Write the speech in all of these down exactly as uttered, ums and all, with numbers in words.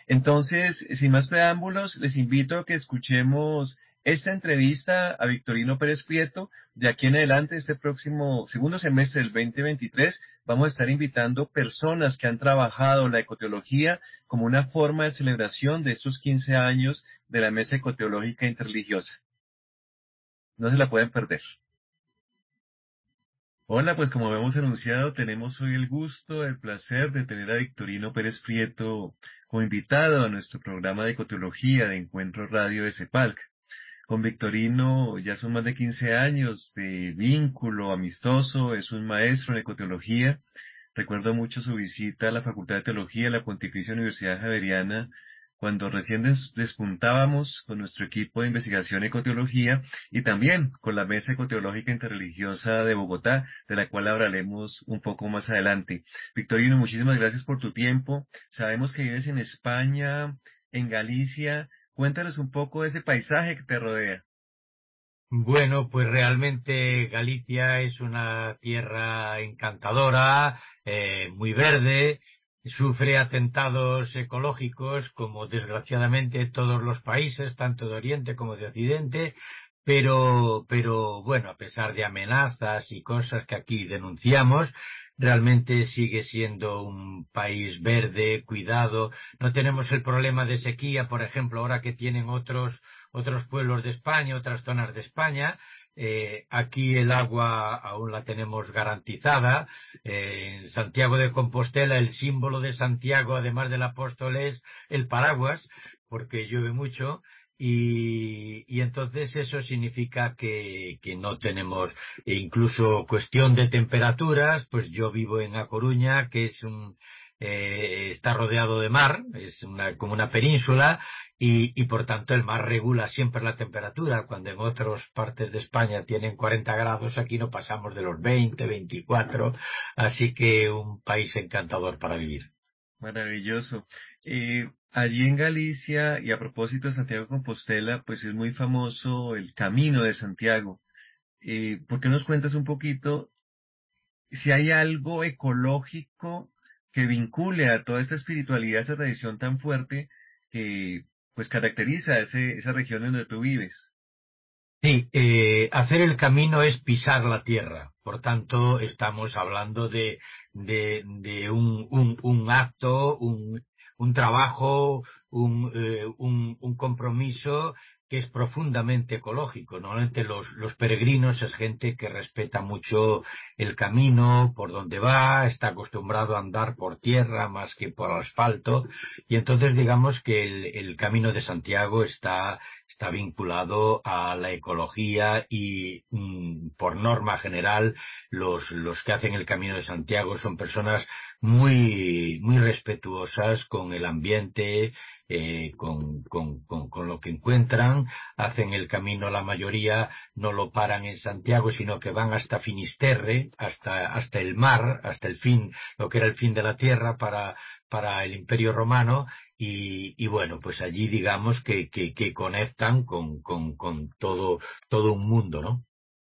Entonces, sin más preámbulos, les invito a que escuchemos esta entrevista a Victorino Pérez Prieto. De aquí en adelante, este próximo segundo semestre del dos mil veintitrés, vamos a estar invitando personas que han trabajado la ecoteología como una forma de celebración de estos quince años de la Mesa Ecoteológica Interreligiosa. No se la pueden perder. Hola, pues como hemos anunciado, tenemos hoy el gusto, el placer de tener a Victorino Pérez Prieto como invitado a nuestro programa de ecoteología de Encuentro Radio de CEPALC. Con Victorino ya son más de quince años de vínculo amistoso, es un maestro en ecoteología. Recuerdo mucho su visita a la Facultad de Teología de la Pontificia Universidad Javeriana cuando recién des- despuntábamos con nuestro equipo de investigación ecoteología y también con la Mesa Ecoteológica Interreligiosa de Bogotá, de la cual hablaremos un poco más adelante. Victorino, muchísimas gracias por tu tiempo. Sabemos que vives en España, en Galicia. Cuéntanos un poco de ese paisaje que te rodea. Bueno, pues realmente Galicia es una tierra encantadora, eh, muy verde, sufre atentados ecológicos como desgraciadamente todos los países, tanto de Oriente como de Occidente, pero, pero bueno, a pesar de amenazas y cosas que aquí denunciamos, realmente sigue siendo un país verde, cuidado. No tenemos el problema de sequía, por ejemplo, ahora que tienen otros otros pueblos de España, otras zonas de España. Eh, aquí el agua aún la tenemos garantizada. Eh, en Santiago de Compostela el símbolo de Santiago, además del apóstol, es el paraguas, porque llueve mucho. Y, y entonces eso significa que, que no tenemos, e incluso cuestión de temperaturas, pues yo vivo en A Coruña, que es un, eh, está rodeado de mar, es una, como una península, y, y por tanto el mar regula siempre la temperatura. Cuando en otras partes de España tienen cuarenta grados, aquí no pasamos de los veinte, veinticuatro, así que un país encantador para vivir. Maravilloso. Eh, allí en Galicia, y a propósito de Santiago de Compostela, pues es muy famoso el Camino de Santiago. Eh, ¿por qué nos cuentas un poquito si hay algo ecológico que vincule a toda esta espiritualidad, esa tradición tan fuerte que pues caracteriza ese, esa región en donde tú vives? Sí, eh, hacer el camino es pisar la tierra. Por tanto, estamos hablando de, de, de un, un, un acto, un, un trabajo, un, eh, un, un compromiso que es profundamente ecológico. Normalmente los, los peregrinos es gente que respeta mucho el camino, por donde va, está acostumbrado a andar por tierra más que por asfalto. Y entonces digamos que el, el Camino de Santiago está está vinculado a la ecología y, mm, por norma general, los, los que hacen el Camino de Santiago son personas muy, muy respetuosas con el ambiente, eh, con, con, con, con lo que encuentran. Hacen el camino, la mayoría no lo paran en Santiago, sino que van hasta Finisterre, hasta, hasta el mar, hasta el fin, lo que era el fin de la tierra para, para el Imperio Romano. Y, y bueno, pues allí digamos que, que, que conectan con, con, con todo, todo un mundo, ¿no?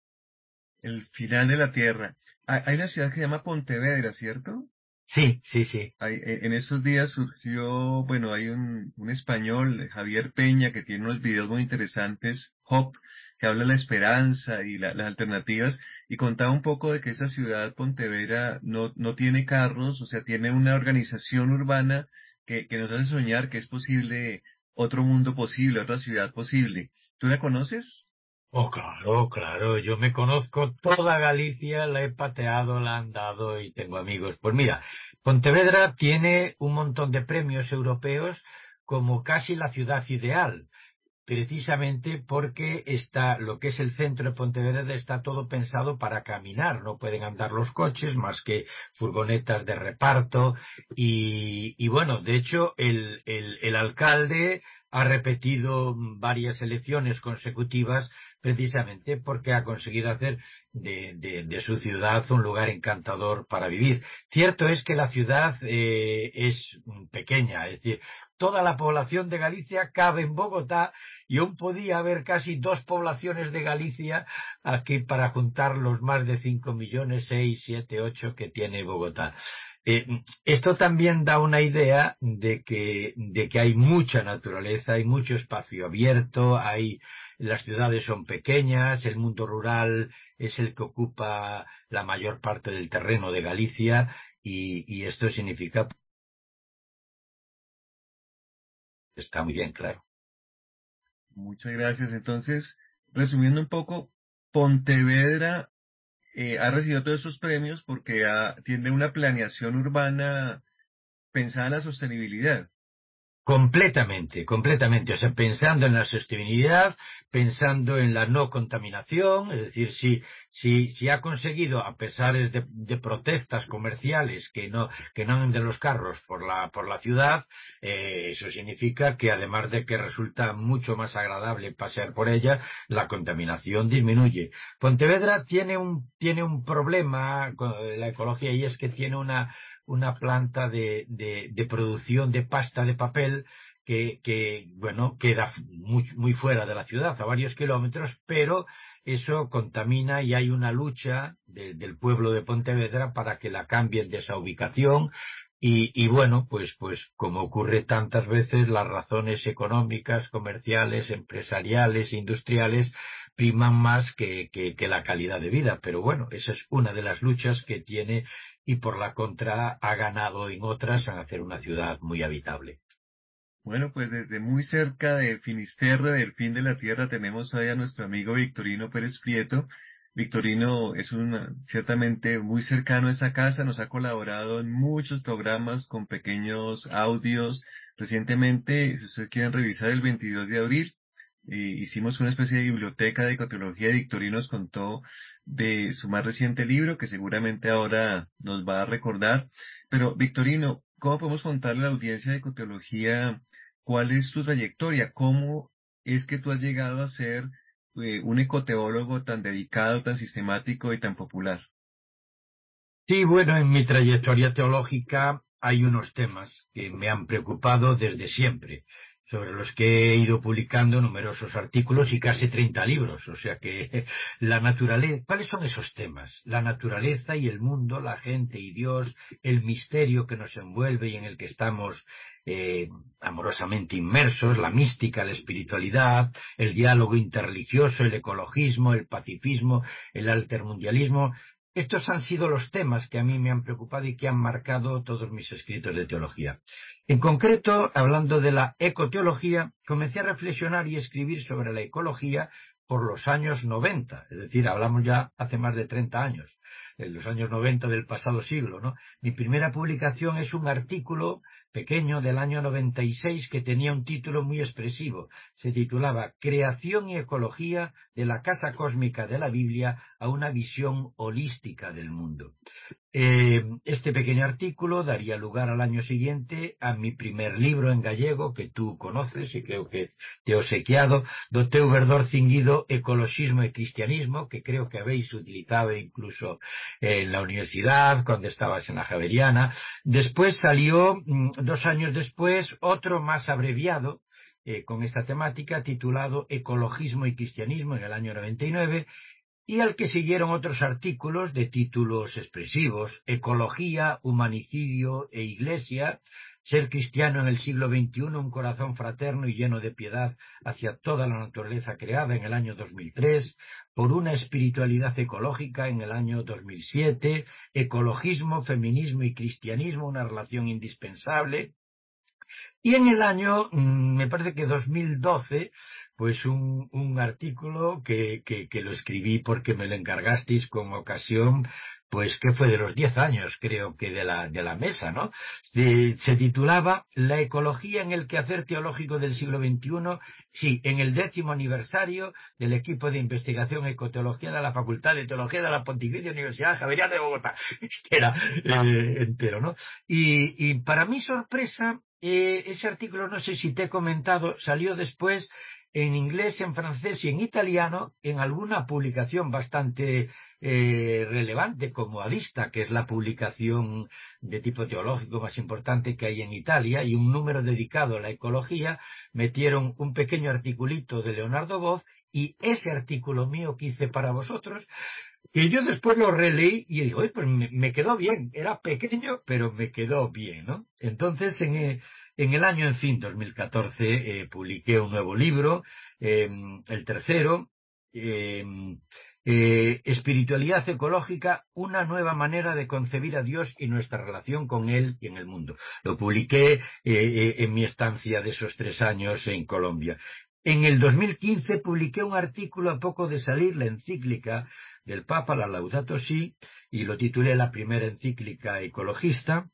El final de la tierra. Hay, hay una ciudad que se llama Pontevedra, ¿cierto? Sí, sí, sí. Hay- e- en estos días surgió, bueno, hay un, un español, Javier Peña, que tiene unos videos muy interesantes, Hop, que habla de la esperanza y la- las alternativas, y contaba un poco de que esa ciudad, Pontevedra, no, no tiene carros, o sea, tiene una organización urbana que, que nos hace soñar que es posible otro mundo posible, otra ciudad posible. ¿Tú la conoces? Oh, claro, claro, yo me conozco toda Galicia, la he pateado, la he andado y tengo amigos. Pues mira, Pontevedra tiene un montón de premios europeos como casi la ciudad ideal, precisamente porque está, lo que es el centro de Pontevedra está todo pensado para caminar, no pueden andar los coches más que furgonetas de reparto y, y bueno, de hecho el, el, el alcalde ha repetido varias elecciones consecutivas precisamente porque ha conseguido hacer de, de, de su ciudad un lugar encantador para vivir. Cierto es que la ciudad eh, es pequeña, es decir, toda la población de Galicia cabe en Bogotá y aún podía haber casi dos poblaciones de Galicia aquí para juntar los más de cinco millones, seis, siete, ocho que tiene Bogotá. Eh, esto también da una idea de que, de que hay mucha naturaleza, hay mucho espacio abierto, hay, las ciudades son pequeñas, el mundo rural es el que ocupa la mayor parte del terreno de Galicia y, y esto significa, está muy bien claro. Muchas gracias. Entonces, resumiendo un poco, Pontevedra eh, ha recibido todos estos premios porque ha- tiene una planeación urbana pensada en la sostenibilidad. Completamente, completamente. O sea, pensando en la sostenibilidad, pensando en la no contaminación, es decir, si, si, si ha conseguido, a pesar de, de protestas comerciales que no, que no anden los carros por la, por la ciudad, eh, eso significa que además de que resulta mucho más agradable pasear por ella, la contaminación disminuye. Pontevedra tiene un, tiene un problema con la ecología y es que tiene una una planta de, de, de producción de pasta de papel que, que bueno, queda muy, muy fuera de la ciudad, a varios kilómetros, pero eso contamina y hay una lucha de, del pueblo de Pontevedra para que la cambien de esa ubicación. Y, y bueno, pues, pues como ocurre tantas veces, las razones económicas, comerciales, empresariales, industriales priman más que, que, que la calidad de vida. Pero bueno, esa es una de las luchas que tiene y por la contra ha ganado en otras en hacer una ciudad muy habitable. Bueno, pues desde muy cerca de Finisterre, del fin de la tierra, tenemos ahí a nuestro amigo Victorino Pérez Prieto. Victorino es un, ciertamente muy cercano a esta casa, nos ha colaborado en muchos programas con pequeños audios. Recientemente, si ustedes quieren revisar, el veintidós de abril, eh, hicimos una especie de biblioteca de ecotecnología y Victorino nos contó de su más reciente libro, que seguramente ahora nos va a recordar. Pero, Victorino, ¿cómo podemos contarle a la audiencia de ecoteología cuál es tu trayectoria? ¿Cómo es que tú has llegado a ser eh, un ecoteólogo tan dedicado, tan sistemático y tan popular? Sí, bueno, en mi trayectoria teológica hay unos temas que me han preocupado desde siempre, sobre los que he ido publicando numerosos artículos y casi treinta libros. O sea que la naturaleza, ¿cuáles son esos temas? La naturaleza y el mundo, la gente y Dios, el misterio que nos envuelve y en el que estamos eh, amorosamente inmersos, la mística, la espiritualidad, el diálogo interreligioso, el ecologismo, el pacifismo, el altermundialismo. Estos han sido los temas que a mí me han preocupado y que han marcado todos mis escritos de teología. En concreto, hablando de la ecoteología, comencé a reflexionar y escribir sobre la ecología por los años noventa, es decir, hablamos ya hace más de treinta años, en los años noventa del pasado siglo, ¿no? Mi primera publicación es un artículo pequeño del año noventa y seis que tenía un título muy expresivo. Se titulaba Creación y ecología de la casa cósmica de la Biblia a una visión holística del mundo. Eh, este pequeño artículo daría lugar al año siguiente a mi primer libro en gallego, que tú conoces y creo que te he obsequiado, do teu verdor cinguido, Ecologismo y Cristianismo, que creo que habéis utilizado incluso en la universidad, cuando estabas en la Javeriana. Después salió, dos años después, otro más abreviado, eh, con esta temática, titulado Ecologismo y Cristianismo, en el año noventa y nueve, y al que siguieron otros artículos de títulos expresivos: Ecología, Humanicidio e Iglesia, Ser cristiano en el siglo veintiuno, un corazón fraterno y lleno de piedad hacia toda la naturaleza creada, en el año dos mil tres, Por una espiritualidad ecológica, en el año dos mil siete, Ecologismo, Feminismo y Cristianismo, una relación indispensable. Y en el año, me parece que dos mil doce, pues un, un artículo que, que, que lo escribí porque me lo encargasteis con ocasión, pues que fue de los diez años, creo que de la, de la mesa, ¿no? De, se titulaba La ecología en el quehacer teológico del siglo veintiuno, sí, en el décimo aniversario del equipo de investigación ecoteología de la Facultad de Teología de la Pontificia Universidad Javeriana de Bogotá. Este era eh, entero, ¿no? Y, y para mi sorpresa, eh, ese artículo, no sé si te he comentado, salió después en inglés, en francés y en italiano en alguna publicación bastante eh, relevante como Avista, que es la publicación de tipo teológico más importante que hay en Italia, y un número dedicado a la ecología. Metieron un pequeño articulito de Leonardo Boff y ese artículo mío que hice para vosotros que yo después lo releí y digo, oye, pues me, me quedó bien, era pequeño, pero me quedó bien, ¿no? Entonces, en, eh, en el año, en fin, dos mil catorce, eh, publiqué un nuevo libro, eh, el tercero, eh, eh, Espiritualidad ecológica, una nueva manera de concebir a Dios y nuestra relación con Él y en el mundo. Lo publiqué eh, eh, en mi estancia de esos tres años en Colombia. En el dos mil quince publiqué un artículo a poco de salir la encíclica del Papa, la Laudato Si, y lo titulé La primera encíclica ecologista,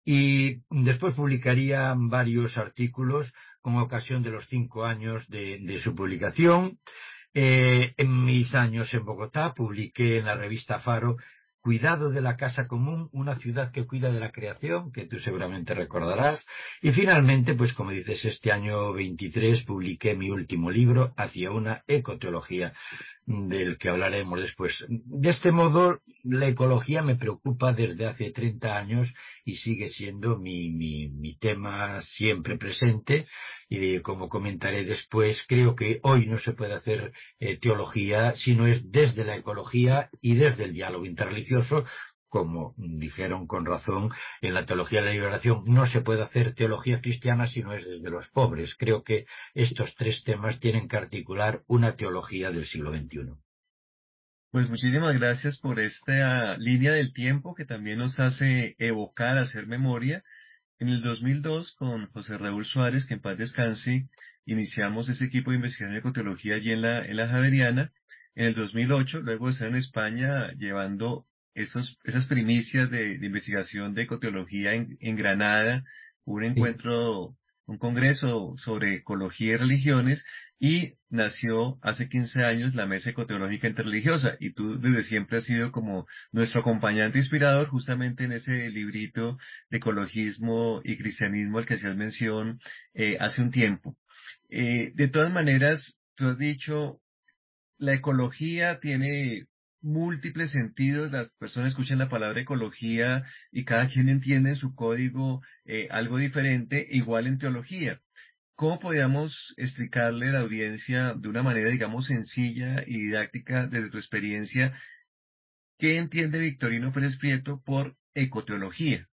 y después publicaría varios artículos con ocasión de los cinco años de, de su publicación. Eh, en mis años en Bogotá publiqué en la revista Faro Cuidado de la Casa Común, una ciudad que cuida de la creación, que tú seguramente recordarás. Y finalmente, pues como dices, este año veintitrés publiqué mi último libro, Hacia una ecoteología, del que hablaremos después. De este modo, la ecología me preocupa desde hace treinta años y sigue siendo mi, mi, mi tema siempre presente. Y como comentaré después, creo que hoy no se puede hacer eh, teología si no es desde la ecología y desde el diálogo interreligioso. Como dijeron con razón en la teología de la liberación, no se puede hacer teología cristiana si no es desde los pobres. Creo que estos tres temas tienen que articular una teología del siglo veintiuno. Pues muchísimas gracias por esta línea del tiempo que también nos hace evocar, hacer memoria. En el dos mil dos, con José Raúl Suárez, que en paz descanse, iniciamos ese equipo de investigación de ecoteología allí en la, en la Javeriana. En el dos mil ocho, luego de estar en España llevando esos, esas primicias de, de investigación de ecoteología en, en Granada, un Sí. encuentro, un congreso sobre ecología y religiones, y nació hace quince años la Mesa Ecoteológica Interreligiosa. Y tú desde siempre has sido como nuestro acompañante inspirador justamente en ese librito de ecologismo y cristianismo al que hacías mención eh, hace un tiempo. Eh, de todas maneras, tú has dicho, la ecología tiene múltiples sentidos, las personas escuchan la palabra ecología y cada quien entiende en su código eh, algo diferente, igual en teología. ¿Cómo podríamos explicarle a la audiencia de una manera, digamos, sencilla y didáctica desde tu experiencia, qué entiende Victorino Pérez Prieto por ecoteología?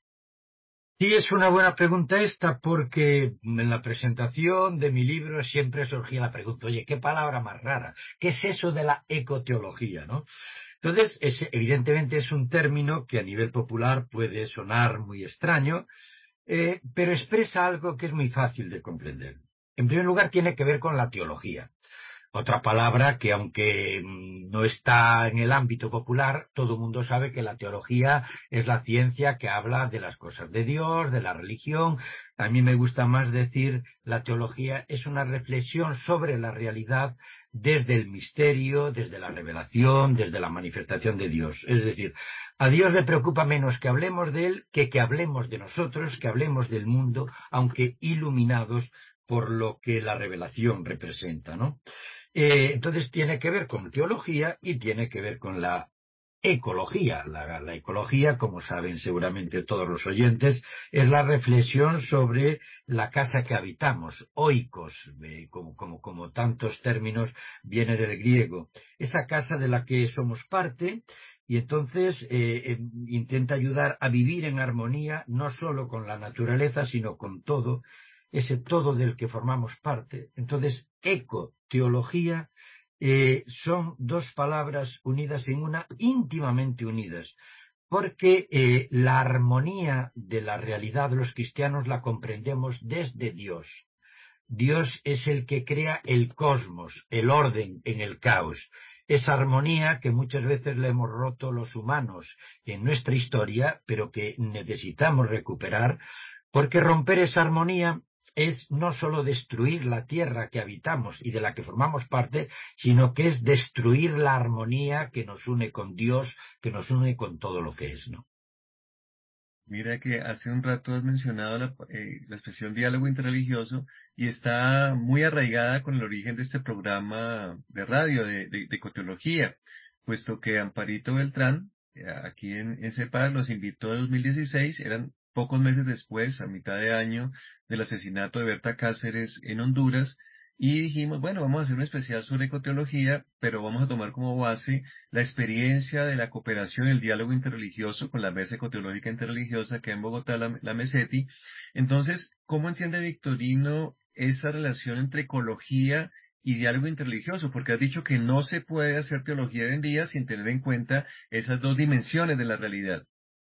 Sí, es una buena pregunta esta porque en la presentación de mi libro siempre surgía la pregunta, oye, qué palabra más rara, ¿qué es eso de la ecoteología, no? Entonces, es, evidentemente es un término que a nivel popular puede sonar muy extraño, eh, pero expresa algo que es muy fácil de comprender. En primer lugar, tiene que ver con la teología. Otra palabra que, aunque mm, no está en el ámbito popular, todo el mundo sabe que la teología es la ciencia que habla de las cosas de Dios, de la religión. A mí me gusta más decir la teología es una reflexión sobre la realidad desde el misterio, desde la revelación, desde la manifestación de Dios. Es decir, a Dios le preocupa menos que hablemos de Él que que hablemos de nosotros, que hablemos del mundo, aunque iluminados por lo que la revelación representa, ¿no? Eh, entonces tiene que ver con teología y tiene que ver con la ecología. La, la ecología, como saben seguramente todos los oyentes, es la reflexión sobre la casa que habitamos, oikos, eh, como, como, como tantos términos, viene del griego. Esa casa de la que somos parte y entonces eh, eh, intenta ayudar a vivir en armonía no solo con la naturaleza, sino con todo, ese todo del que formamos parte. Entonces, ecoteología eh, son dos palabras unidas en una, íntimamente unidas, porque eh, la armonía de la realidad de los cristianos la comprendemos desde Dios. Dios es el que crea el cosmos, el orden en el caos. Esa armonía que muchas veces le hemos roto los humanos en nuestra historia, pero que necesitamos recuperar, porque romper esa armonía es no sólo destruir la tierra que habitamos y de la que formamos parte, sino que es destruir la armonía que nos une con Dios, que nos une con todo lo que es, ¿no? Mira que hace un rato has mencionado la, eh, la expresión diálogo interreligioso y está muy arraigada con el origen de este programa de radio de, de, de ecoteología, puesto que Amparito Beltrán, eh, aquí en, en CEPAL, nos invitó en dos mil dieciséis, eran pocos meses después, a mitad de año, del asesinato de Berta Cáceres en Honduras, Y dijimos, bueno, vamos a hacer un especial sobre ecoteología, pero vamos a tomar como base la experiencia de la cooperación, el diálogo interreligioso con la Mesa Ecoteológica Interreligiosa que en Bogotá, la, la MESETI. Entonces, ¿cómo entiende Victorino esa relación entre ecología y diálogo interreligioso? Porque has dicho que no se puede hacer teología hoy en día sin tener en cuenta esas dos dimensiones de la realidad.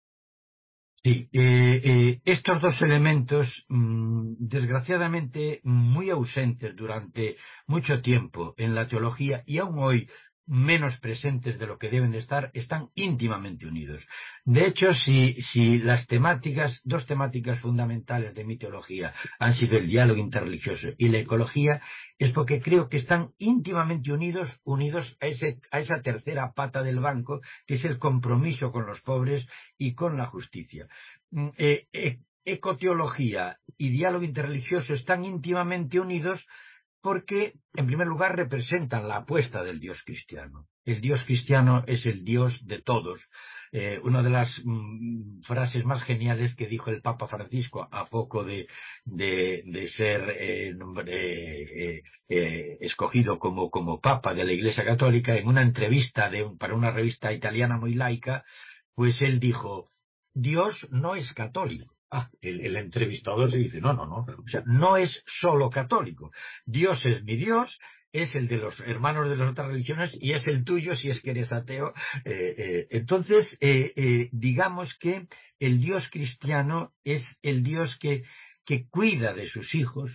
Sí, eh, eh, estos dos elementos, mmm, desgraciadamente muy ausentes durante mucho tiempo en la teología y aún hoy menos presentes de lo que deben de estar, están íntimamente unidos. De hecho, si, si las temáticas, dos temáticas fundamentales de mi teología han sido el diálogo interreligioso y la ecología, es porque creo que están íntimamente unidos, unidos a, ese, a esa tercera pata del banco, que es el compromiso con los pobres y con la justicia. Eh, eh, ecoteología y diálogo interreligioso están íntimamente unidos porque, en primer lugar, representan la apuesta del Dios cristiano. El Dios cristiano es el Dios de todos. Eh, una de las mm, frases más geniales que dijo el Papa Francisco a poco de, de, de ser eh, eh, eh, escogido como, como Papa de la Iglesia Católica, en una entrevista de, para una revista italiana muy laica, pues él dijo: Dios no es católico. Ah, el, el entrevistador se dice, no, no, no, o sea, no es solo católico. Dios es mi Dios, es el de los hermanos de las otras religiones y es el tuyo si es que eres ateo. Eh, eh, entonces, eh, eh, digamos que el Dios cristiano es el Dios que, que cuida de sus hijos,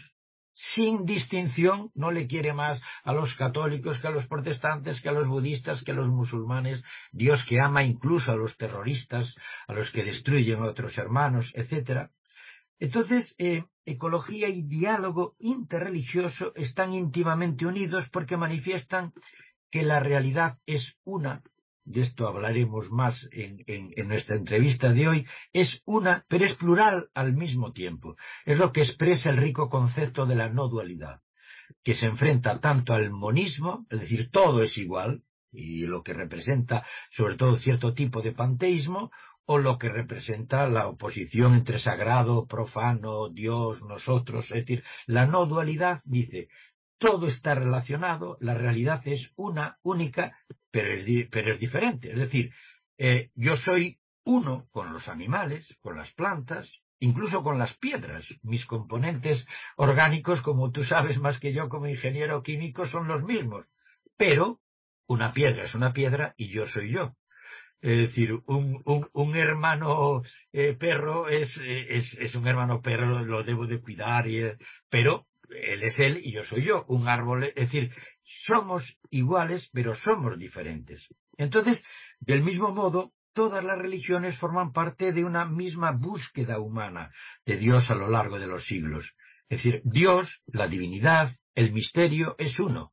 sin distinción. No le quiere más a los católicos que a los protestantes, que a los budistas, que a los musulmanes. Dios que ama incluso a los terroristas, a los que destruyen a otros hermanos, etcétera. Entonces, eh, ecología y diálogo interreligioso están íntimamente unidos porque manifiestan que la realidad es una. De esto hablaremos más en, en, en nuestra entrevista de hoy. Es una, pero es plural al mismo tiempo. Es lo que expresa el rico concepto de la no dualidad, que se enfrenta tanto al monismo, es decir, todo es igual, y lo que representa sobre todo cierto tipo de panteísmo, o lo que representa la oposición entre sagrado, profano, Dios, nosotros. Es decir, la no dualidad dice, todo está relacionado, la realidad es una, única, pero es, di pero es diferente. Es decir, eh, yo soy uno con los animales, con las plantas, incluso con las piedras. Mis componentes orgánicos, como tú sabes más que yo como ingeniero químico, son los mismos. Pero una piedra es una piedra y yo soy yo. Es decir, un, un, un hermano eh, perro es, es, es un hermano perro, lo debo de cuidar, y, pero él es él y yo soy yo. Un árbol, es decir, somos iguales, pero somos diferentes. Entonces, del mismo modo, todas las religiones forman parte de una misma búsqueda humana de Dios a lo largo de los siglos. Es decir, Dios, la divinidad, el misterio es uno.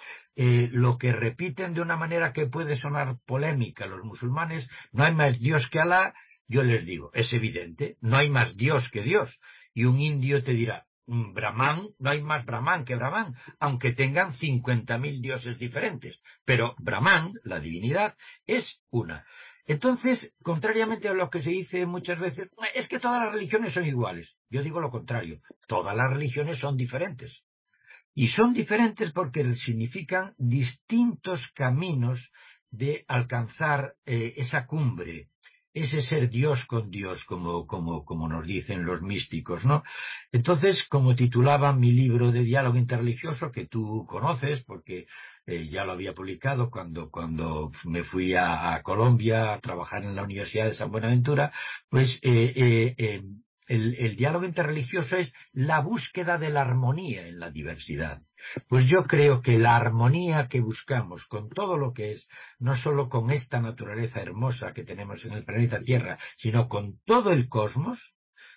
Eh, lo que repiten de una manera que puede sonar polémica los musulmanes: no hay más Dios que Alá. Yo les digo, es evidente, no hay más Dios que Dios. Y un indio te dirá, Brahman, no hay más Brahman que Brahman, aunque tengan cincuenta mil dioses diferentes. Pero Brahman, la divinidad, es una. Entonces, contrariamente a lo que se dice muchas veces, es que todas las religiones son iguales. Yo digo lo contrario, todas las religiones son diferentes. Y son diferentes porque significan distintos caminos de alcanzar eh, esa cumbre, ese ser Dios con Dios, como, como, como nos dicen los místicos, ¿no? Entonces, como titulaba mi libro de diálogo interreligioso, que tú conoces, porque eh, ya lo había publicado cuando, cuando me fui a, a Colombia a trabajar en la Universidad de San Buenaventura, pues eh, eh, eh, el, el diálogo interreligioso es la búsqueda de la armonía en la diversidad. Pues yo creo que la armonía que buscamos con todo lo que es, no solo con esta naturaleza hermosa que tenemos en el planeta Tierra, sino con todo el cosmos,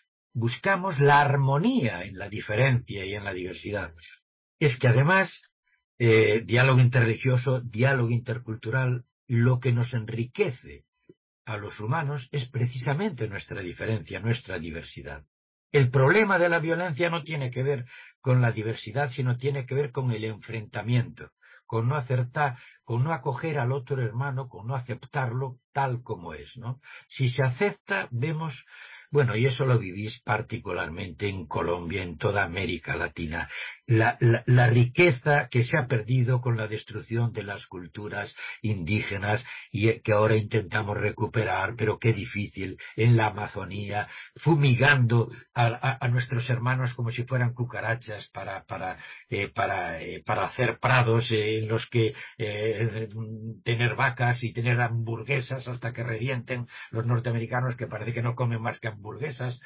buscamos la armonía en la diferencia y en la diversidad. Es que además, eh, diálogo interreligioso, diálogo intercultural, lo que nos enriquece a los humanos es precisamente nuestra diferencia, nuestra diversidad. El problema de la violencia no tiene que ver con la diversidad, sino tiene que ver con el enfrentamiento, con no acertar, con no acoger al otro hermano, con no aceptarlo tal como es, ¿no? Si se acepta, vemos Bueno, y eso lo vivís particularmente en Colombia, en toda América Latina. La, la, la riqueza que se ha perdido con la destrucción de las culturas indígenas y que ahora intentamos recuperar, pero qué difícil, en la Amazonía, fumigando a, a, a nuestros hermanos como si fueran cucarachas para, para, eh, para, eh, para hacer prados eh, en los que eh, tener vacas y tener hamburguesas hasta que revienten los norteamericanos, que parece que no comen más que hamburguesas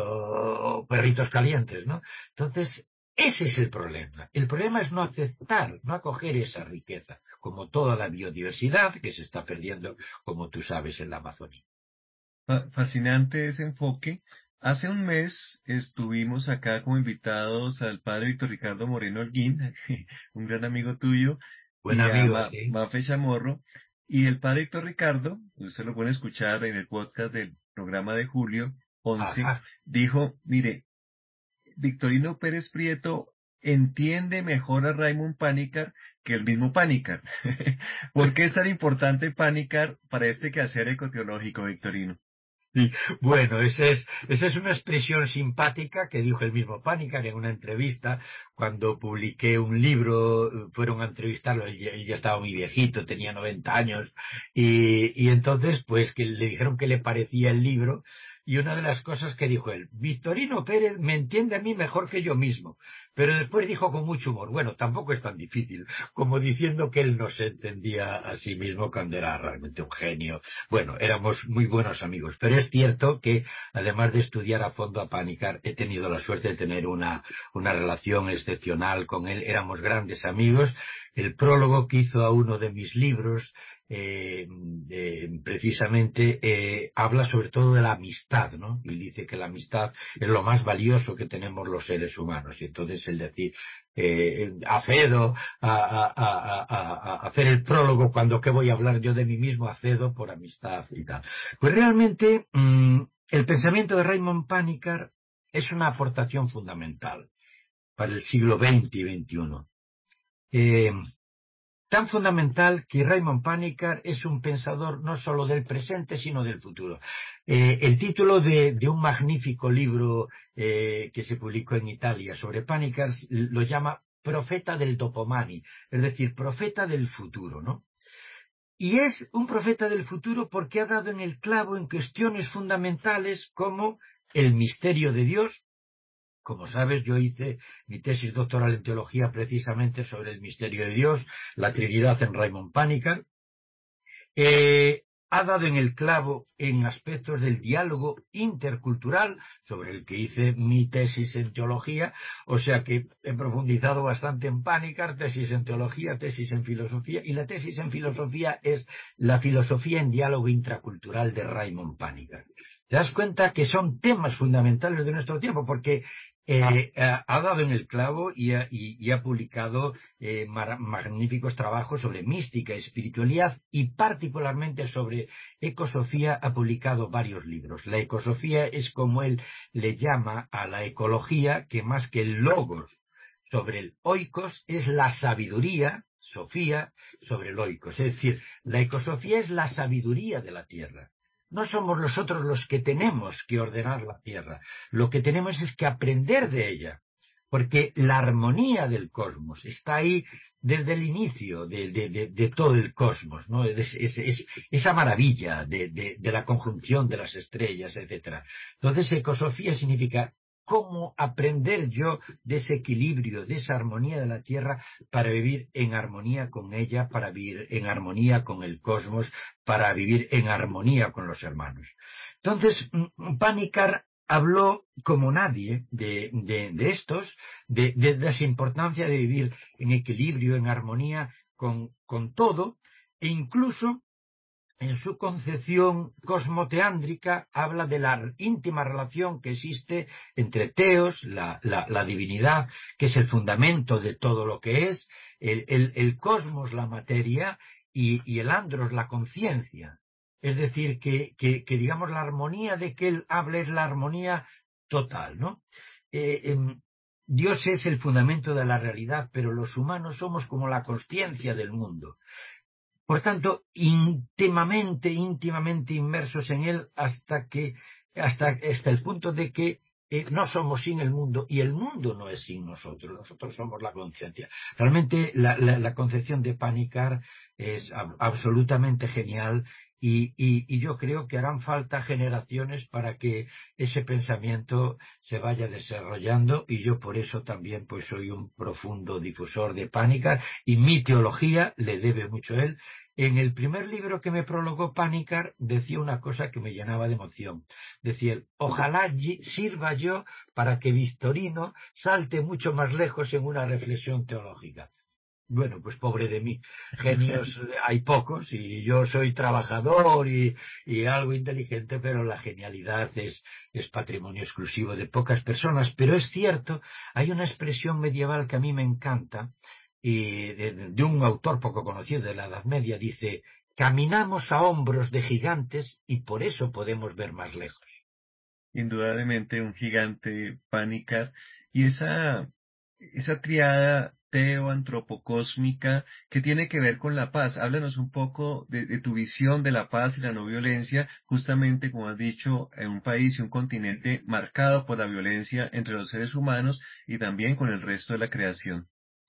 o uh, perritos calientes, ¿no? Entonces, ese es el problema. El problema es no aceptar, no acoger esa riqueza, como toda la biodiversidad que se está perdiendo, como tú sabes, en la Amazonía. Fa- Fascinante ese enfoque. Hace un mes estuvimos acá como invitados al padre Víctor Ricardo Moreno Holguín, un gran amigo tuyo, Buen y a amigo, Ma- sí. Mafe Chamorro. Y el padre Víctor Ricardo, usted lo puede escuchar en el podcast del programa de Julio once, Ajá. dijo, mire, Victorino Pérez Prieto entiende mejor a Raymond Panikkar que el mismo Panikkar. ¿Por qué es tan importante Panikkar para este quehacer ecoteológico, Victorino? Sí, bueno, esa es, esa es una expresión simpática que dijo el mismo Panikkar en una entrevista cuando publiqué un libro. Fueron a entrevistarlo, él ya, él ya estaba muy viejito, tenía noventa años, y, y entonces pues que le dijeron qué le parecía el libro, y una de las cosas que dijo él: Victorino Pérez me entiende a mí mejor que yo mismo, pero después dijo con mucho humor, bueno, tampoco es tan difícil, como diciendo que él no se entendía a sí mismo cuando era realmente un genio. Bueno, éramos muy buenos amigos, pero es cierto que además de estudiar a fondo a Panikkar, he tenido la suerte de tener una, una relación excepcional con él. Éramos grandes amigos. El prólogo que hizo a uno de mis libros eh, eh, precisamente eh, habla sobre todo de la amistad, ¿no? Y dice que la amistad es lo más valioso que tenemos los seres humanos. Y entonces el decir, eh, accedo a, a, a, a, a hacer el prólogo cuando qué voy a hablar yo de mí mismo, accedo por amistad y tal. Pues realmente mmm, el pensamiento de Raymond Panikkar es una aportación fundamental para el siglo veinte y veintiuno. Eh, Tan fundamental que Raymond Panikkar es un pensador no solo del presente, sino del futuro. Eh, el título de, de un magnífico libro eh, que se publicó en Italia sobre Panikkar lo llama Profeta del Dopomani, es decir, profeta del futuro, ¿no? Y es un profeta del futuro porque ha dado en el clavo en cuestiones fundamentales como el misterio de Dios. Como sabes, yo hice mi tesis doctoral en teología precisamente sobre el misterio de Dios, la Trinidad en Raymond Panikkar. Eh, ha dado en el clavo en aspectos del diálogo intercultural, sobre el que hice mi tesis en teología, o sea que he profundizado bastante en Panikkar, tesis en teología, tesis en filosofía, y la tesis en filosofía es la filosofía en diálogo intracultural de Raymond Panikkar. Te das cuenta que son temas fundamentales de nuestro tiempo, porque eh, ha dado en el clavo y ha, y, y ha publicado eh, mar, magníficos trabajos sobre mística, espiritualidad, y particularmente sobre ecosofía. Ha publicado varios libros. La ecosofía es como él le llama a la ecología, que más que el logos sobre el oikos es la sabiduría, sofía, sobre el oikos. Es decir, la ecosofía es la sabiduría de la tierra. No somos nosotros los que tenemos que ordenar la tierra, lo que tenemos es que aprender de ella, porque la armonía del cosmos está ahí desde el inicio de, de, de, de todo el cosmos, ¿no? Es, es, es esa maravilla de, de, de la conjunción de las estrellas, etcétera. Entonces, ecosofía significa cómo aprender yo de ese equilibrio, de esa armonía de la Tierra, para vivir en armonía con ella, para vivir en armonía con el cosmos, para vivir en armonía con los hermanos. Entonces, Panikkar habló como nadie de, de, de estos, de, de, de esa importancia de vivir en equilibrio, en armonía con, con todo, e incluso en su concepción cosmoteándrica habla de la íntima relación que existe entre teos, la, la, la divinidad, que es el fundamento de todo lo que es, el, el, el cosmos, la materia, y, y el andros, la conciencia. Es decir, que, que, que digamos la armonía de que él habla es la armonía total, ¿no? Eh, eh, Dios es el fundamento de la realidad, pero los humanos somos como la consciencia del mundo. Por tanto, íntimamente, íntimamente inmersos en él hasta que hasta, hasta el punto de que eh, no somos sin el mundo y el mundo no es sin nosotros, nosotros somos la conciencia. Realmente la, la, la concepción de Panikkar es ab absolutamente genial y, y, y yo creo que harán falta generaciones para que ese pensamiento se vaya desarrollando y yo por eso también pues soy un profundo difusor de Panikkar y mi teología le debe mucho a él. En el primer libro que me prologó Panikkar decía una cosa que me llenaba de emoción. Decía, ojalá sirva yo para que Victorino salte mucho más lejos en una reflexión teológica. Bueno, pues pobre de mí, genios hay pocos y yo soy trabajador y, y algo inteligente, pero la genialidad es, es patrimonio exclusivo de pocas personas. Pero es cierto, hay una expresión medieval que a mí me encanta, y de, de un autor poco conocido de la Edad Media, dice, caminamos a hombros de gigantes y por eso podemos ver más lejos. Indudablemente un gigante Panikkar. Y esa, esa triada teo-antropocósmica que tiene que ver con la paz. Háblanos un poco de, de tu visión de la paz y la no violencia, justamente como has dicho, en un país y un continente marcado por la violencia entre los seres humanos y también con el resto de la creación.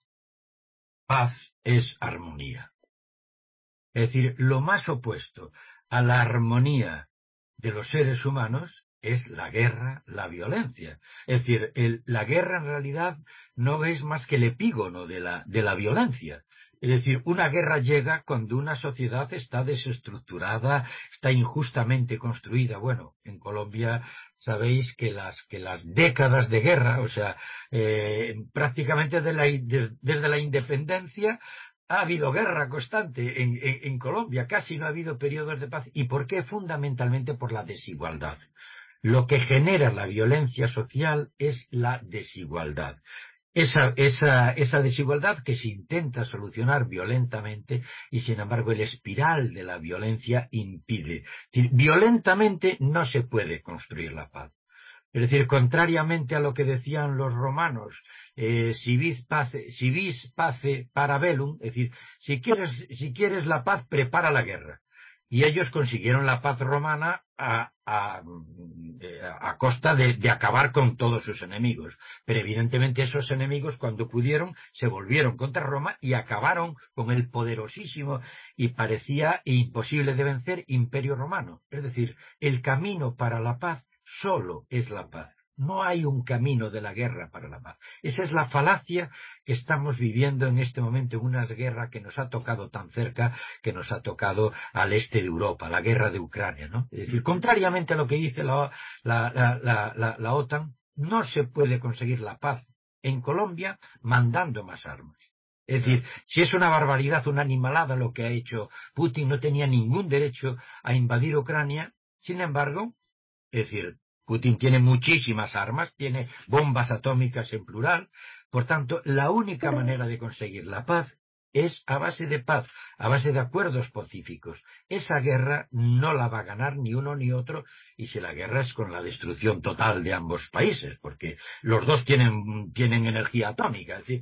Paz es armonía. Es decir, lo más opuesto a la armonía de los seres humanos es la guerra, la violencia. Es decir, el, la guerra en realidad no es más que el epígono de la, de la violencia. Es decir, una guerra llega cuando una sociedad está desestructurada, está injustamente construida. Bueno, en Colombia sabéis que las, que las décadas de guerra, o sea, eh, prácticamente de la, de, desde la independencia, ha habido guerra constante en, en, en Colombia, casi no ha habido periodos de paz. ¿Y por qué? Fundamentalmente por la desigualdad. Lo que genera la violencia social es la desigualdad. Esa, esa, esa desigualdad que se intenta solucionar violentamente y sin embargo el espiral de la violencia impide. Violentamente no se puede construir la paz. Es decir, contrariamente a lo que decían los romanos, eh, si vis pace, si vis pace para bellum, es decir, si quieres, si quieres la paz, prepara la guerra. Y ellos consiguieron la paz romana a, a, a costa de, de acabar con todos sus enemigos. Pero evidentemente esos enemigos, cuando pudieron, se volvieron contra Roma y acabaron con el poderosísimo y parecía imposible de vencer Imperio Romano. Es decir, el camino para la paz solo es la paz. No hay un camino de la guerra para la paz. Esa es la falacia que estamos viviendo en este momento en una guerra que nos ha tocado tan cerca, que nos ha tocado al este de Europa, la guerra de Ucrania, ¿no? Es decir, Ujú. contrariamente a lo que dice la, la, la, la, la, la OTAN, no se puede conseguir la paz en Colombia mandando más armas. Es decir, Claro. si es una barbaridad, una animalada lo que ha hecho Putin, no tenía ningún derecho a invadir Ucrania, sin embargo, es decir, Putin tiene muchísimas armas, tiene bombas atómicas en plural. Por tanto, la única manera de conseguir la paz es a base de paz, a base de acuerdos pacíficos. Esa guerra no la va a ganar ni uno ni otro, y si la guerra es con la destrucción total de ambos países, porque los dos tienen, tienen energía atómica. Es decir,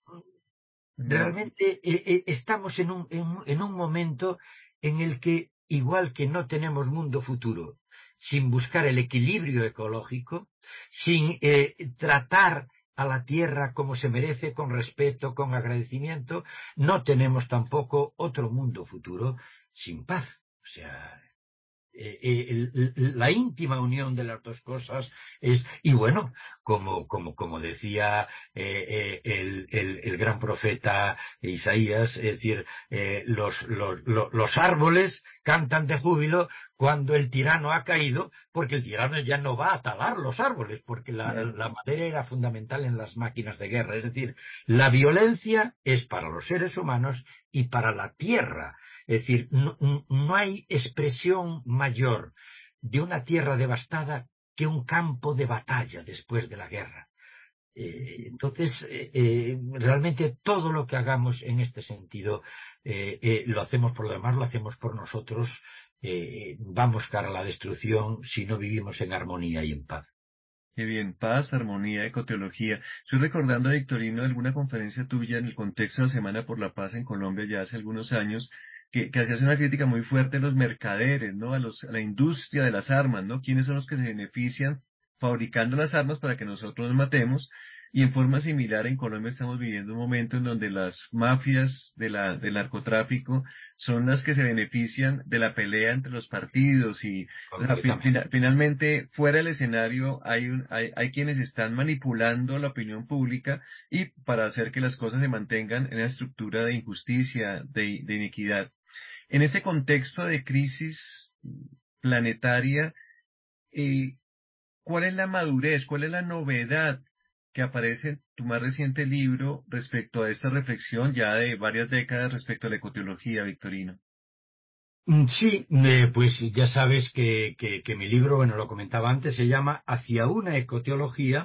No, realmente eh, eh, estamos en un, en, un- en un momento en el que, igual que no tenemos mundo futuro, sin buscar el equilibrio ecológico, sin eh, tratar a la tierra como se merece, con respeto, con agradecimiento, no tenemos tampoco otro mundo futuro sin paz. O sea, eh, eh, el- el- la íntima unión de las dos cosas es, y bueno, como, como, como decía eh, eh, el, el- el gran profeta Isaías, es decir, eh, los, los, los, los árboles cantan de júbilo cuando el tirano ha caído, porque el tirano ya no va a talar los árboles, porque la, claro. la madera era fundamental en las máquinas de guerra. Es decir, la violencia es para los seres humanos y para la tierra. Es decir, no, no hay expresión mayor de una tierra devastada que un campo de batalla después de la guerra. Eh, entonces, eh, eh, realmente todo lo que hagamos en este sentido eh, eh, lo hacemos por lo demás, lo hacemos por nosotros, eh, vamos cara a la destrucción si no vivimos en armonía y en paz. Qué bien, paz, armonía, ecoteología. Estoy recordando, Victorino, alguna conferencia tuya en el contexto de la Semana por la Paz en Colombia ya hace algunos años, que, que hacías una crítica muy fuerte a los mercaderes, ¿no? A los, a la industria de las armas, ¿no? ¿Quiénes son los que se benefician fabricando las armas para que nosotros nos matemos? Y en forma similar en Colombia estamos viviendo un momento en donde las mafias de la, del narcotráfico son las que se benefician de la pelea entre los partidos y, o sea, fin- completamente. fina- finalmente fuera del escenario hay, un, hay, hay quienes están manipulando la opinión pública y para hacer que las cosas se mantengan en la estructura de injusticia, de, de inequidad. En este contexto de crisis planetaria, eh, ¿cuál es la madurez, cuál es la novedad que aparece en tu más reciente libro respecto a esta reflexión ya de varias décadas respecto a la ecoteología, Victorino? Mm, Sí, eh, pues ya sabes que, que, que mi libro, bueno, lo comentaba antes, se llama Hacia una ecoteología.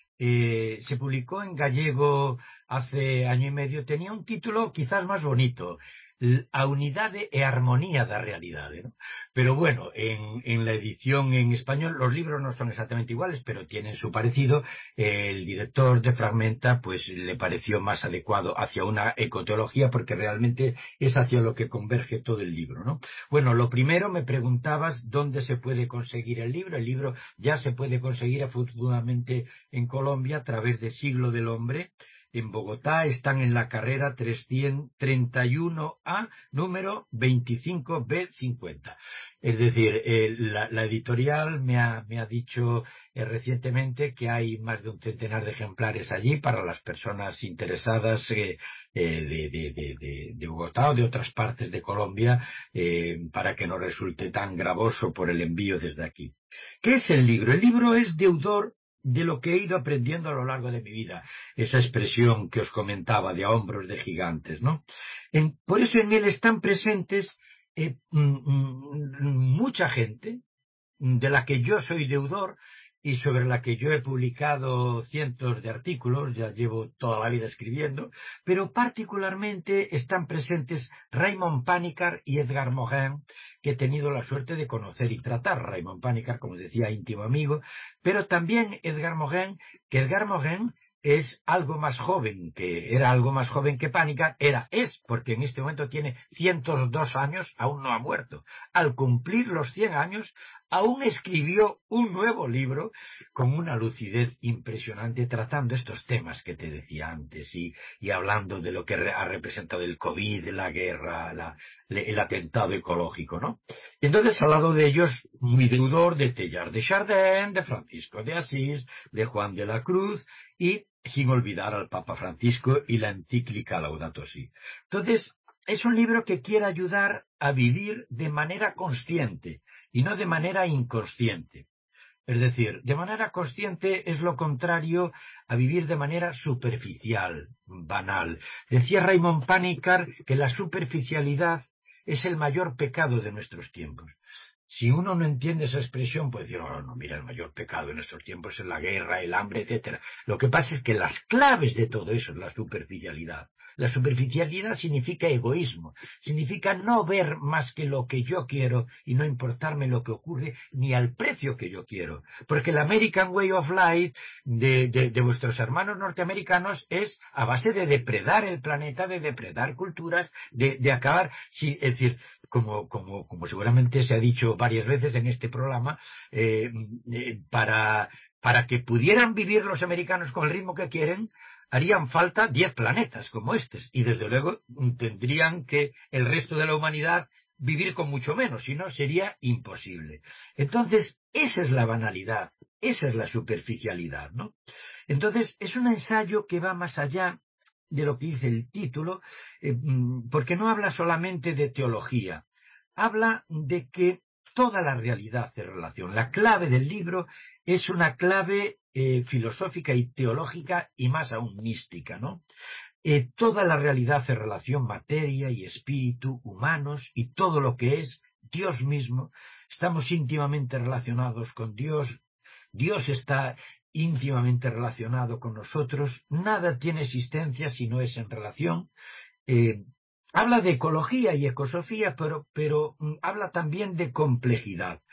Eh, se publicó en gallego hace año y medio. Tenía un título quizás más bonito, L- A unidade e armonía da realidade, ¿no? Pero bueno, en, en la edición en español los libros no son exactamente iguales, pero tienen su parecido. El director de Fragmenta pues le pareció más adecuado hacia una ecoteología porque realmente es hacia lo que converge todo el libro, ¿no? Bueno, lo primero me preguntabas dónde se puede conseguir el libro. El libro ya se puede conseguir afortunadamente en Colombia a través de Siglo del Hombre. En Bogotá están en la carrera trescientos treinta y uno A, número veinticinco B cincuenta. Es decir, eh, la, la editorial me ha, me ha dicho eh, recientemente que hay más de un centenar de ejemplares allí para las personas interesadas eh, eh, de, de, de, de, de Bogotá o de otras partes de Colombia, eh, para que no resulte tan gravoso por el envío desde aquí. ¿Qué es el libro? El libro es deudor de lo que he ido aprendiendo a lo largo de mi vida, esa expresión que os comentaba de a hombros de gigantes, ¿no? En- por eso en él están presentes eh, mm, mm, mucha gente de la que yo soy deudor y sobre la que yo he publicado cientos de artículos, ya llevo toda la vida escribiendo, pero particularmente están presentes Raymond Panikkar y Edgar Morin, que he tenido la suerte de conocer y tratar. Raymond Panikkar, como decía, íntimo amigo, pero también Edgar Morin, que Edgar Morin es algo más joven, que era algo más joven que Panikkar, era, es, porque en este momento tiene ciento dos años, aún no ha muerto. Al cumplir los cien años, aún escribió un nuevo libro con una lucidez impresionante tratando estos temas que te decía antes y, y hablando de lo que ha representado el COVID, la guerra, la, el atentado ecológico, ¿no? Y entonces al lado de ellos, muy deudor de Teilhard de Chardin, de Francisco de Asís, de Juan de la Cruz y sin olvidar al Papa Francisco y la encíclica Laudato Si. Entonces, es un libro que quiere ayudar a vivir de manera consciente y no de manera inconsciente. Es decir, de manera consciente es lo contrario a vivir de manera superficial, banal. Decía Raymond Panikkar que la superficialidad es el mayor pecado de nuestros tiempos. Si uno no entiende esa expresión, puede decir, oh, no, mira, el mayor pecado de nuestros tiempos es la guerra, el hambre, etcétera. Lo que pasa es que las claves de todo eso es la superficialidad. La superficialidad significa egoísmo, significa no ver más que lo que yo quiero y no importarme lo que ocurre ni al precio que yo quiero. Porque el American Way of Life de, de, de vuestros hermanos norteamericanos es a base de depredar el planeta, de depredar culturas, de, de acabar, sí, es decir, como, como, como seguramente se ha dicho varias veces en este programa, eh, eh, para, para que pudieran vivir los americanos con el ritmo que quieren, harían falta diez planetas como estos y desde luego tendrían que el resto de la humanidad vivir con mucho menos, si no sería imposible. Entonces, esa es la banalidad, esa es la superficialidad, ¿no? Entonces, es un ensayo que va más allá de lo que dice el título, eh, porque no habla solamente de teología, habla de que toda la realidad hace relación. La clave del libro es una clave eh, filosófica y teológica y más aún mística, ¿no? Eh, toda la realidad hace relación materia y espíritu, humanos y todo lo que es Dios mismo. Estamos íntimamente relacionados con Dios. Dios está íntimamente relacionado con nosotros. Nada tiene existencia si no es en relación. Eh, habla de ecología y ecosofía, pero, pero mm, habla también de complejidad.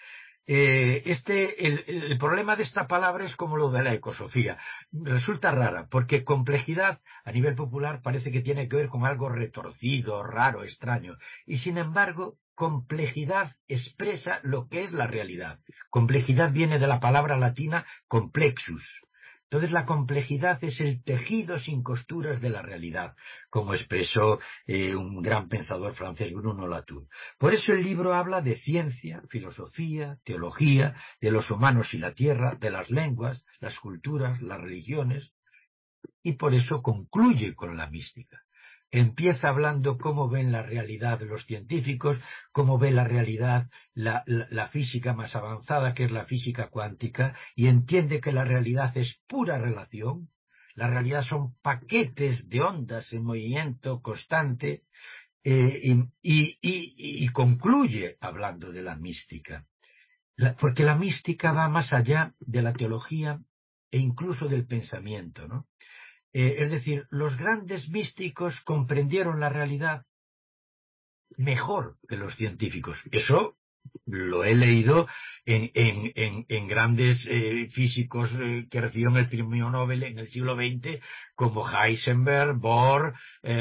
Eh, este, el, el problema de esta palabra es como lo de la ecosofía. Resulta rara, porque complejidad a nivel popular parece que tiene que ver con algo retorcido, raro, extraño. Y sin embargo, complejidad expresa lo que es la realidad. Complejidad viene de la palabra latina complexus. Entonces la complejidad es el tejido sin costuras de la realidad, como expresó eh, un gran pensador francés, Bruno Latour. Por eso el libro habla de ciencia, filosofía, teología, de los humanos y la tierra, de las lenguas, las culturas, las religiones, y por eso concluye con la mística. Empieza hablando cómo ven la realidad los científicos, cómo ve la realidad la, la, la física más avanzada, que es la física cuántica, y entiende que la realidad es pura relación. La realidad son paquetes de ondas en movimiento constante, eh, y, y, y, y concluye hablando de la mística. La, porque la mística va más allá de la teología e incluso del pensamiento, ¿no? Eh, es decir, los grandes místicos comprendieron la realidad mejor que los científicos. Eso lo he leído en, en, en, en grandes eh, físicos eh, que recibieron el premio Nobel en el siglo veinte, como Heisenberg, Bohr, eh,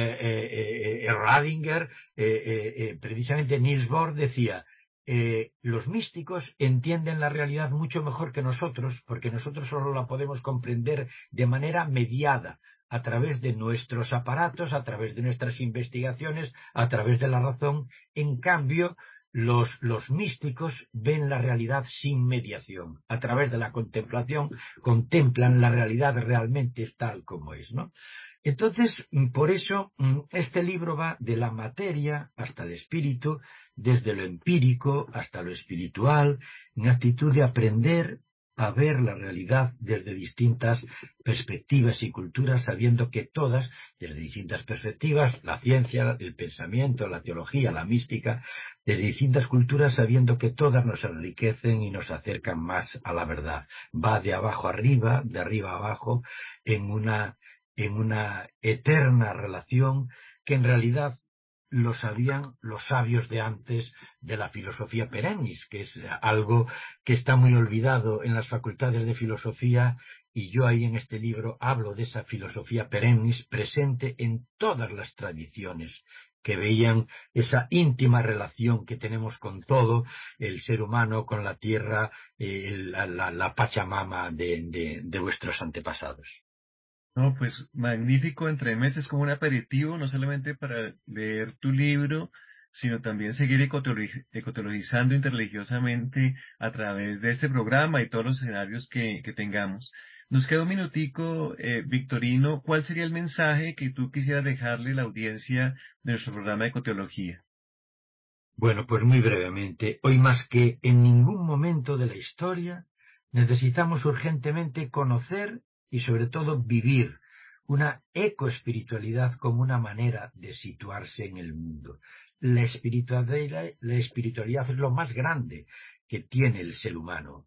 eh, eh, Radinger. Eh, eh, eh, precisamente Niels Bohr decía, eh, los místicos entienden la realidad mucho mejor que nosotros, porque nosotros solo la podemos comprender de manera mediada, a través de nuestros aparatos, a través de nuestras investigaciones, a través de la razón. En cambio, los, los místicos ven la realidad sin mediación. A través de la contemplación, contemplan la realidad realmente tal como es, ¿no? Entonces, por eso, este libro va de la materia hasta el espíritu, desde lo empírico hasta lo espiritual, en actitud de aprender a ver la realidad desde distintas perspectivas y culturas, sabiendo que todas, desde distintas perspectivas, la ciencia, el pensamiento, la teología, la mística, desde distintas culturas, sabiendo que todas nos enriquecen y nos acercan más a la verdad. Va de abajo arriba, de arriba a abajo, en una, en una eterna relación que en realidad lo sabían los sabios de antes de la filosofía perennis, que es algo que está muy olvidado en las facultades de filosofía, y yo ahí en este libro hablo de esa filosofía perennis presente en todas las tradiciones que veían esa íntima relación que tenemos con todo, el ser humano, con la tierra, eh, la, la, la Pachamama de, de, de vuestros antepasados. No, pues magnífico, entre meses como un aperitivo, no solamente para leer tu libro, sino también seguir ecotologi- ecotologizando interreligiosamente a través de este programa y todos los escenarios que, que tengamos. Nos queda un minutico, eh, Victorino, ¿cuál sería el mensaje que tú quisieras dejarle a la audiencia de nuestro programa de ecoteología? Bueno, pues muy brevemente, hoy más que en ningún momento de la historia necesitamos urgentemente conocer y sobre todo vivir una ecoespiritualidad como una manera de situarse en el mundo. La espiritualidad, la espiritualidad es lo más grande que tiene el ser humano.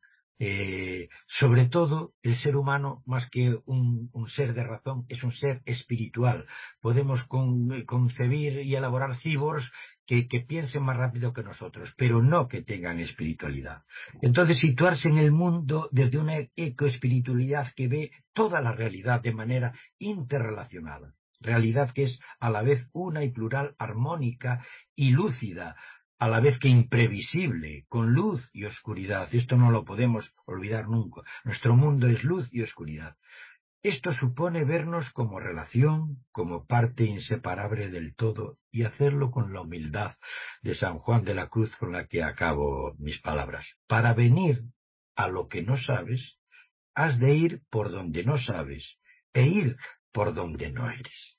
Eh, sobre todo, el ser humano, más que un, un ser de razón, es un ser espiritual. Podemos con, concebir y elaborar cyborgs que, que piensen más rápido que nosotros, pero no que tengan espiritualidad. Entonces, situarse en el mundo desde una ecoespiritualidad que ve toda la realidad de manera interrelacionada. Realidad que es a la vez una y plural, armónica y lúcida, a la vez que imprevisible, con luz y oscuridad. Esto no lo podemos olvidar nunca. Nuestro mundo es luz y oscuridad. Esto supone vernos como relación, como parte inseparable del todo, y hacerlo con la humildad de San Juan de la Cruz, con la que acabo mis palabras. Para venir a lo que no sabes, has de ir por donde no sabes, e ir por donde no eres.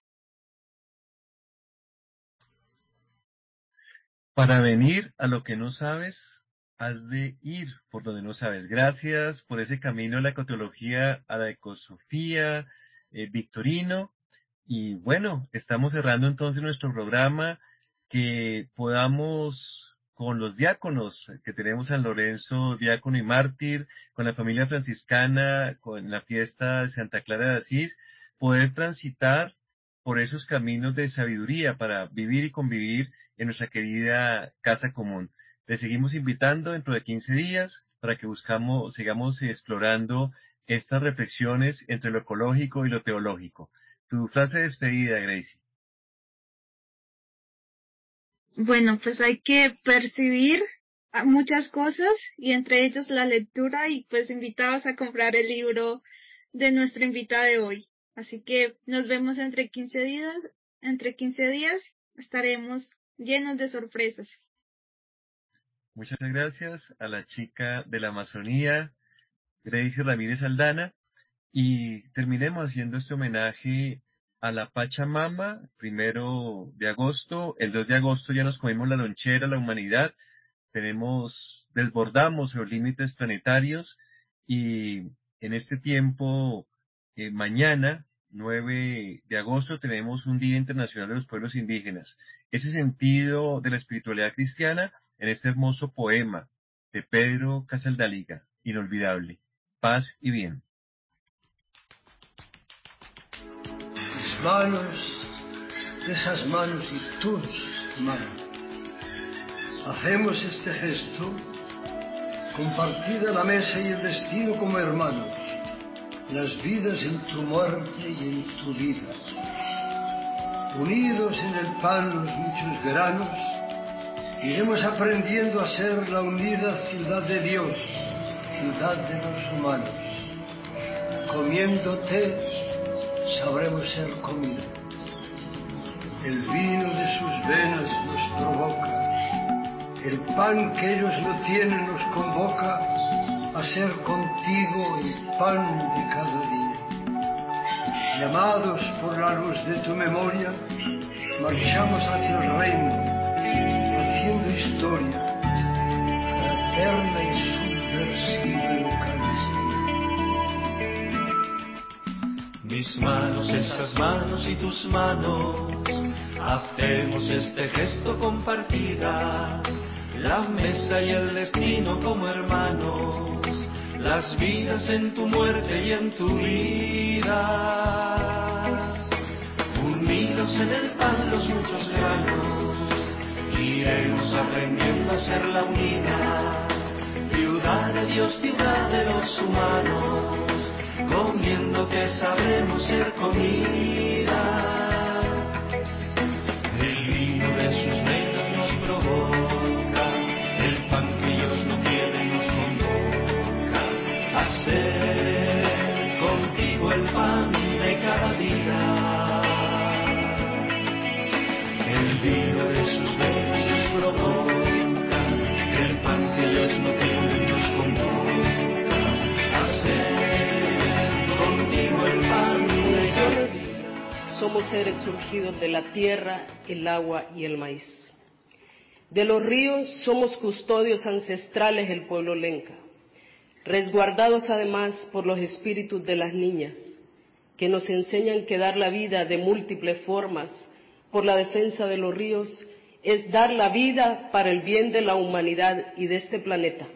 Para venir a lo que no sabes, has de ir por donde no sabes. Gracias por ese camino a la ecotología, a la ecosofía, eh, Victorino. Y bueno, estamos cerrando entonces nuestro programa, que podamos con los diáconos que tenemos San Lorenzo, diácono y mártir, con la familia franciscana, con la fiesta de Santa Clara de Asís, poder transitar por esos caminos de sabiduría para vivir y convivir en nuestra querida casa común. Le seguimos invitando dentro de quince días para que buscamos, sigamos explorando estas reflexiones entre lo ecológico y lo teológico. Tu frase de despedida, Gracie. Bueno, pues hay que percibir muchas cosas y entre ellos la lectura y pues invitados a comprar el libro de nuestra invitada de hoy. Así que nos vemos entre quince días, entre quince días estaremos llenos de sorpresas. Muchas gracias a la chica de la Amazonía, Gracie Ramírez Aldana, y terminemos haciendo este homenaje a la Pachamama, primero de agosto. El dos de agosto ya nos comimos la lonchera, la humanidad, tenemos, desbordamos los límites planetarios, y en este tiempo, eh, mañana, nueve de agosto, tenemos un Día Internacional de los Pueblos Indígenas. Ese sentido de la espiritualidad cristiana en este hermoso poema de Pedro Casaldaliga, inolvidable. Paz y bien. Mis manos, esas manos y tus manos. Hacemos este gesto, compartida la mesa y el destino como hermanos, las vidas en tu muerte y en tu vida. Unidos en el pan los muchos granos, iremos aprendiendo a ser la unida ciudad de Dios, ciudad de los humanos. Comiéndote, sabremos ser comida. El vino de sus venas nos provoca. El pan que ellos no tienen nos convoca a ser contigo el pan de cada día. Llamados por la luz de tu memoria, marchamos hacia el reino, haciendo historia, fraterna y subversiva Eucaristía. Mis manos, esas manos y tus manos, hacemos este gesto compartida. La mesa y el destino como hermanos, las vidas en tu muerte y en tu vida. Unidos en el pan los muchos granos, iremos aprendiendo a ser la unida, ciudad de Dios, ciudad de los humanos, comiendo que sabremos ser comida. El vino de sus venas nos provoca, ser contigo el pan de cada día. El vino de sus venas nos provoca, el pan que ellos no tienen nos convoca a ser contigo el pan de cada día. Somos seres surgidos de la tierra, el agua y el maíz. De los ríos somos custodios ancestrales del pueblo lenca, resguardados además por los espíritus de las niñas, que nos enseñan que dar la vida de múltiples formas por la defensa de los ríos es dar la vida para el bien de la humanidad y de este planeta.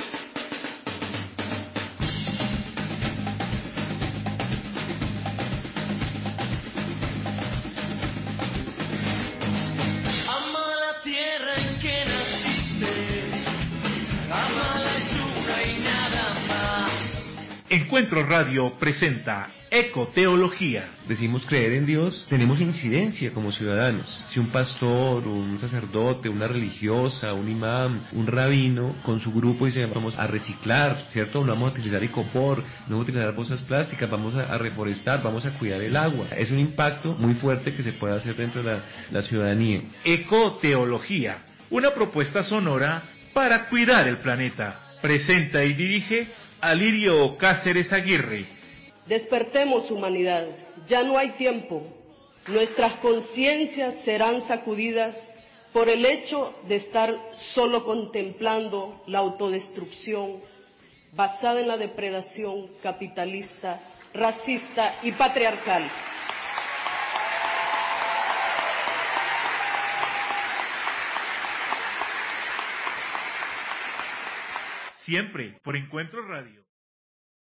Encuentro Radio presenta Ecoteología. Decimos creer en Dios, tenemos incidencia como ciudadanos. Si un pastor, un sacerdote, una religiosa, un imán, un rabino, con su grupo dice vamos a reciclar, ¿cierto? No vamos a utilizar icopor, no vamos a utilizar bolsas plásticas, vamos a, a reforestar, vamos a cuidar el agua. Es un impacto muy fuerte que se puede hacer dentro de la, la ciudadanía. Ecoteología, una propuesta sonora para cuidar el planeta. Presenta y dirige Alirio Cáceres Aguirre. Despertemos, humanidad, ya no hay tiempo. Nuestras conciencias serán sacudidas por el hecho de estar solo contemplando la autodestrucción basada en la depredación capitalista, racista y patriarcal. Siempre por Encuentro Radio.